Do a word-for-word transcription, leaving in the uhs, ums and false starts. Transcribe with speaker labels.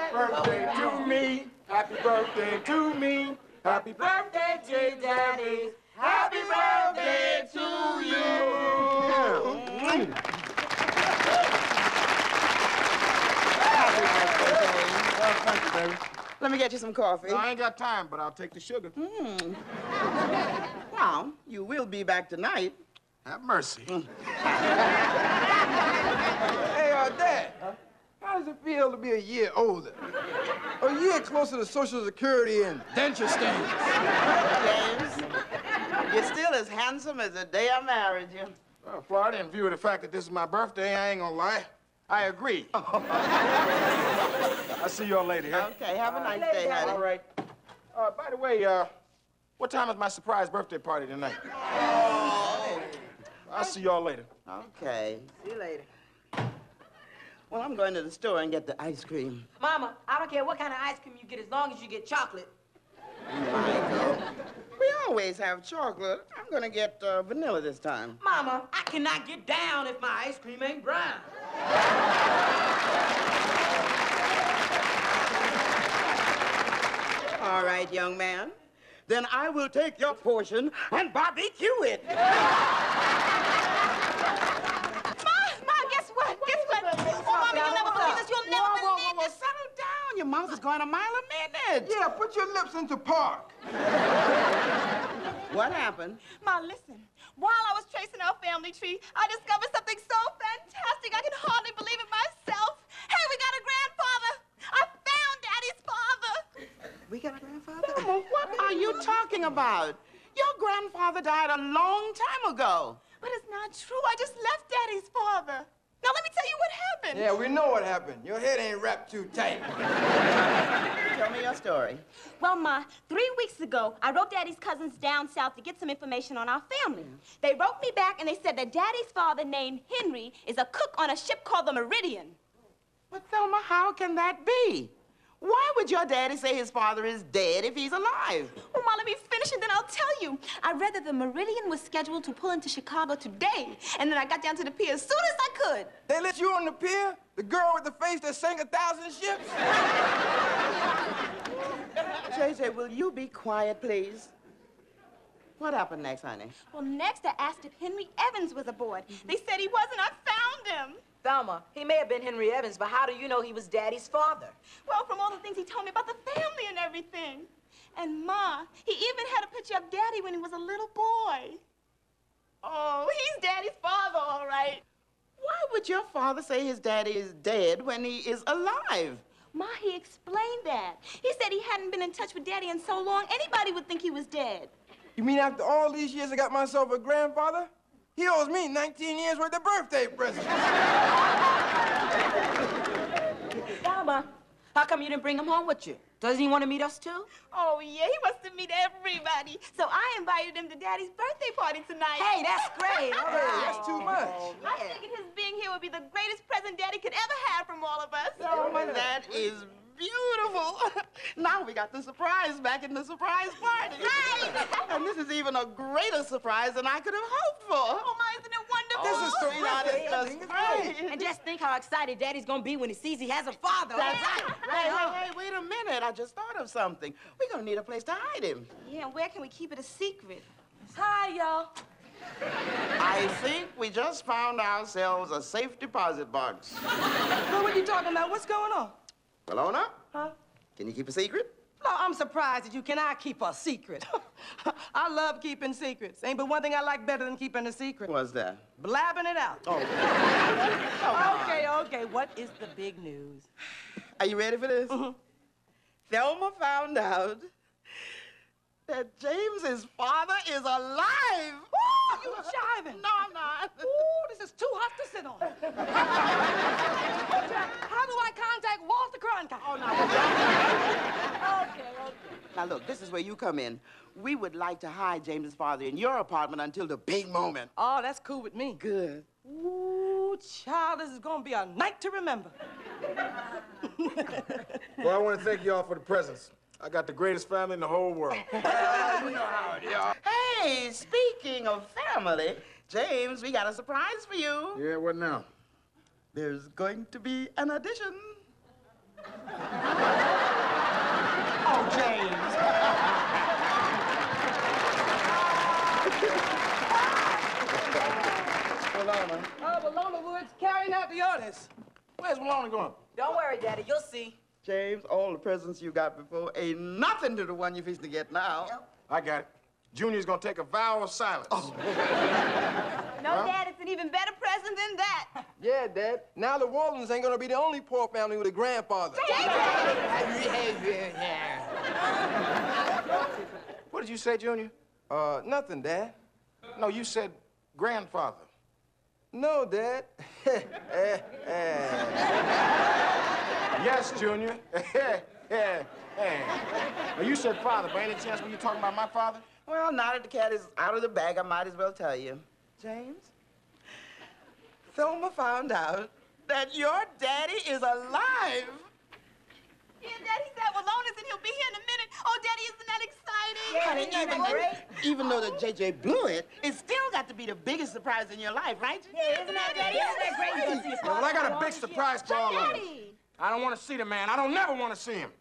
Speaker 1: Daddy.
Speaker 2: Birthday to me. Happy birthday to me. Happy birthday, dear Daddy. Happy birthday to you.
Speaker 1: Happy birthday, James.
Speaker 2: Well, thank you, baby.
Speaker 1: Let me get you some coffee.
Speaker 2: No, I ain't got time, but I'll take the sugar.
Speaker 1: Mm. Well, you will be back tonight.
Speaker 2: Have mercy.
Speaker 1: Mm.
Speaker 3: Hey, uh, Dad, huh? How does it feel to be a year older? A year closer to Social Security and denture stains?
Speaker 1: James, you're still as handsome as the day I married you.
Speaker 2: Well, Florida, in view of the fact that this is my birthday, I ain't gonna lie. I agree. I'll see y'all later, huh?
Speaker 1: Okay, have a
Speaker 2: uh,
Speaker 1: nice day, honey.
Speaker 2: All right. Uh, by the way, uh, what time is my surprise birthday party tonight?
Speaker 1: Oh.
Speaker 2: I'll see y'all later.
Speaker 1: Okay. See you later. Well, I'm going to the store and get the ice cream.
Speaker 4: Mama, I don't care what kind of ice cream you get as long as you get chocolate.
Speaker 1: Michael, we always have chocolate. I'm going to get uh, vanilla this time.
Speaker 4: Mama, I cannot get down if my ice cream ain't brown.
Speaker 1: All right, young man. Then I will take your portion and barbecue it.
Speaker 5: Ma, Ma, guess what? Guess what? Oh, Mama, you'll never believe this. You'll never
Speaker 1: whoa, whoa,
Speaker 5: believe
Speaker 1: whoa, whoa,
Speaker 5: this.
Speaker 1: settle down. Your mouth is going a mile a minute.
Speaker 3: Yeah, put your lips into park.
Speaker 1: What happened?
Speaker 5: Ma, listen. While I was tracing our family tree, I discovered something so fantastic I can hardly believe it myself. Hey, we got a grandfather. I found Daddy's father.
Speaker 1: We got a grandfather? Mama, what are you talking about? Your grandfather died a long time ago.
Speaker 5: But it's not true. I just left Daddy's father. Now, let me tell you what happened.
Speaker 3: Yeah, we know what happened. Your head ain't wrapped too tight.
Speaker 1: Tell me your story.
Speaker 5: Well, Ma, three weeks ago, I wrote Daddy's cousins down south to get some information on our family. They wrote me back, and they said that Daddy's father, named Henry, is a cook on a ship called the Meridian.
Speaker 1: But, Thelma, how can that be? Why would your daddy say his father is dead if he's alive?
Speaker 5: Well, Ma, let me finish, and then I'll tell you. I read that the Meridian was scheduled to pull into Chicago today, and then I got down to the pier as soon as I could.
Speaker 3: They let you on the pier? The girl with the face that sank a thousand ships?
Speaker 1: J J, will you be quiet, please? What happened next, honey?
Speaker 5: Well, next I asked if Henry Evans was aboard. They said he wasn't. I found him.
Speaker 4: Thelma, he may have been Henry Evans, but how do you know he was Daddy's father?
Speaker 5: Well, from all the things he told me about the family and everything. And, Ma, he even had a picture of Daddy when he was a little boy. Oh, he's Daddy's father, all right.
Speaker 1: Why would your father say his daddy is dead when he is alive?
Speaker 5: Ma, he explained that. He said he hadn't been in touch with Daddy in so long, anybody would think he was dead.
Speaker 3: You mean after all these years I got myself a grandfather? He owes me nineteen years worth of birthday presents.
Speaker 4: Thelma, how come you didn't bring him home with you? Doesn't he want to meet us too?
Speaker 5: Oh, yeah, he wants to meet everybody. So I invited him to Daddy's birthday party tonight.
Speaker 4: Hey, that's great. All right.
Speaker 3: That's too much.
Speaker 5: I figured his being here would be the greatest present Daddy could ever have from all of us.
Speaker 1: Thelma, that is beautiful. Now we got the surprise back in the surprise party.
Speaker 5: Right.
Speaker 1: And this is even a greater surprise than I could have hoped for.
Speaker 5: Oh, my, isn't it wonderful?
Speaker 3: This is
Speaker 1: sweetheart,
Speaker 3: terrific.
Speaker 1: it's just great.
Speaker 4: And just think how excited Daddy's gonna be when he sees he has a father.
Speaker 1: That's
Speaker 4: right.
Speaker 1: Hey, hey, hey, wait a minute. I just thought of something. We're gonna need a place to hide him.
Speaker 5: Yeah, and where can we keep it a secret?
Speaker 4: Hi, y'all.
Speaker 1: I think we just found ourselves a safe deposit box.
Speaker 6: Well, what are you talking about? What's going on?
Speaker 1: Well, own up.
Speaker 6: Huh?
Speaker 1: Can you keep a secret?
Speaker 6: No, I'm surprised that you cannot keep a secret. I love keeping secrets. Ain't but one thing I like better than keeping a secret.
Speaker 1: What's that?
Speaker 6: Blabbing it out.
Speaker 1: Oh.
Speaker 6: Okay, okay. What is the big news?
Speaker 1: Are you ready for this?
Speaker 6: Mm-hmm.
Speaker 1: Thelma found out that James's father is alive.
Speaker 6: Ooh, you jiving.
Speaker 1: No, I'm not.
Speaker 6: Ooh, this is too hot to sit on. How do I contact Walter Cronkite?
Speaker 1: Oh, no.
Speaker 6: Okay, okay.
Speaker 1: Now, look, this is where you come in. We would like to hide James's father in your apartment until the big moment.
Speaker 6: Oh, that's cool with me.
Speaker 1: Good.
Speaker 6: Ooh, child, this is gonna be a night to remember.
Speaker 2: Well, I want to thank y'all for the presents. I got the greatest family in the whole world.
Speaker 3: You know how it is.
Speaker 1: Hey, speaking of family, James, we got a surprise for you.
Speaker 2: Yeah, what now?
Speaker 1: There's going to be an addition.
Speaker 2: Where's Maloney going?
Speaker 4: Don't worry, Daddy. You'll see.
Speaker 1: James, all the presents you got before ain't nothing to the one you're fixing to get now.
Speaker 2: I got it. Junior's gonna take a vow of silence. Oh.
Speaker 5: No,
Speaker 2: Huh?
Speaker 5: Dad, it's an even better present than that.
Speaker 3: Yeah, Dad. Now the Waldens ain't gonna be the only poor family with a grandfather.
Speaker 2: What did you say, Junior?
Speaker 3: Uh, nothing, Dad.
Speaker 2: No, you said grandfather.
Speaker 3: No, Dad.
Speaker 2: Yes, Junior. Now, you said father. By any chance, were you talking about my father?
Speaker 1: Well, now that the cat is out of the bag, I might as well tell you. James, Thelma found out that your daddy is alive.
Speaker 5: Yeah, Daddy said Walonis and he'll be here in a minute. Oh, Daddy, isn't that exciting?
Speaker 1: Honey, even,
Speaker 4: great?
Speaker 1: even though the J J blew it, it's still got to be the biggest surprise in your life, right?
Speaker 4: Yeah, isn't that, Daddy? Isn't that great?
Speaker 2: Yeah, well, I got a big surprise for all of you.
Speaker 5: Daddy.
Speaker 2: I don't want to see the man. I don't never want to see him.